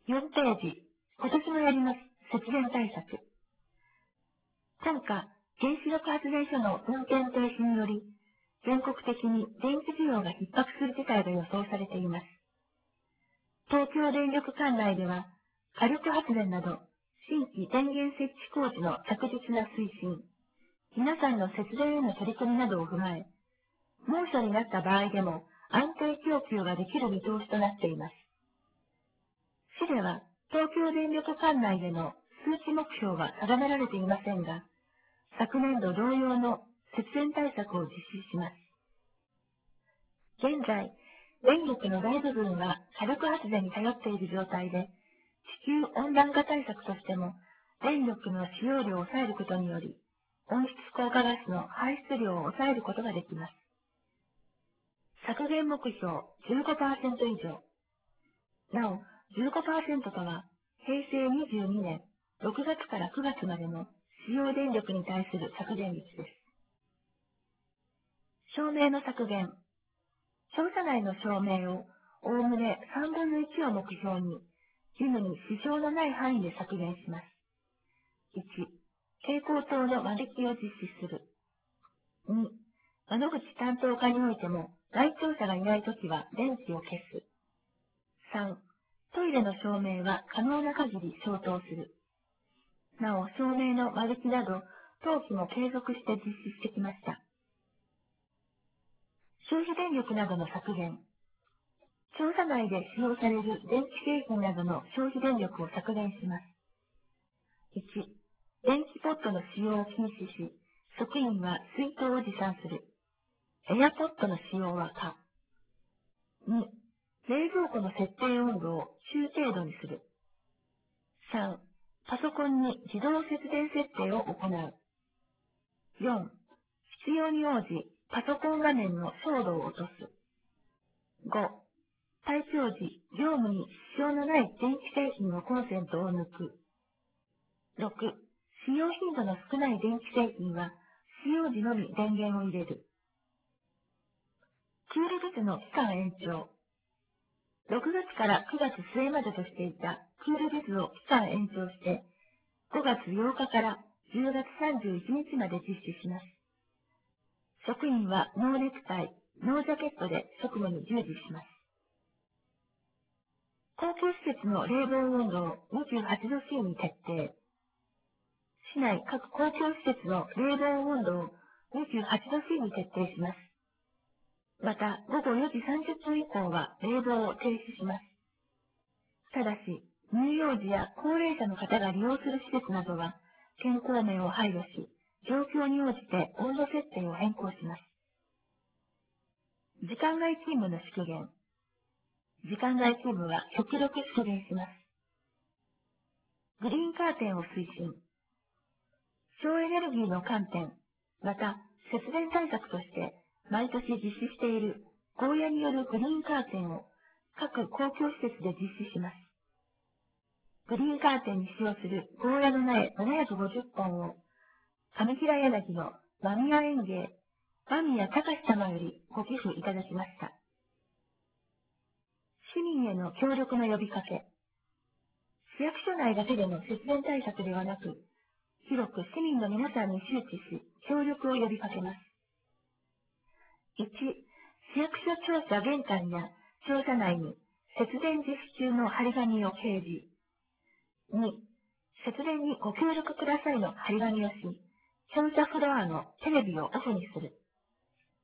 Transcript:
4ページ、今年もやります。節電対策。今夏、原子力発電所の運転停止により、全国的に電気需要が逼迫する事態が予想されています。東京電力管内では、火力発電など、新規電源設置工事の着実な推進、皆さんの節電への取り組みなどを踏まえ、猛暑になった場合でも安定供給ができる見通しとなっています。市では、東京電力管内での数値目標は定められていませんが、昨年度同様の節電対策を実施します。現在、電力の大部分は火力発電に頼っている状態で、地球温暖化対策としても、電力の使用量を抑えることにより、温室効果ガスの排出量を抑えることができます。削減目標 15% 以上。なお、15% とは、平成22年6月から9月までの使用電力に対する削減率です。照明の削減。庁舎内の照明をおおむね3分の1を目標に、事務に支障のない範囲で削減します。1、蛍光灯の間引きを実施する。2、窓口担当課においても、来庁者がいないときは電気を消す。3、トイレの照明は可能な限り消灯する。なお、照明の間引きなど、当期も継続して実施してきました。消費電力などの削減。庁舎内で使用される電気製品などの消費電力を削減します。1、電気ポットの使用を禁止し、職員は水筒を持参する。エアポットの使用は可。2、冷蔵庫の設定温度を中程度にする。3、パソコンに自動節電設定を行う。4、必要に応じパソコン画面の照度を落とす。5、退去時、業務に支障のない電気製品のコンセントを抜く。6、使用頻度の少ない電気製品は、使用時のみ電源を入れる。クールビズの期間延長。6月から9月末までとしていたクールビズを期間延長して、5月8日から10月31日まで実施します。職員はノーネクタイ、ノージャケットで職務に従事します。公共施設の冷房温度を28度 C に設定。市内各公共施設の冷房温度を28度 C に設定します。また、午後4時30分以降は冷房を停止します。ただし、乳幼児や高齢者の方が利用する施設などは、健康面を配慮し、状況に応じて温度設定を変更します。時間外勤務の縮減。時間外勤務は極力縮減します。グリーンカーテンを推進。省エネルギーの観点、また節電対策として毎年実施しているゴーヤによるグリーンカーテンを各公共施設で実施します。グリーンカーテンに使用するゴーヤの苗750本を上平柳の間宮園芸、間宮隆様よりご寄付いただきました。市民への協力の呼びかけ。市役所内だけでの節電対策ではなく、広く市民の皆さんに周知し、協力を呼びかけます。1、市役所庁舎玄関や庁舎内に節電実施中の張り紙を掲示。2、節電にご協力くださいの張り紙をし、庁舎フロアのテレビをオフにする。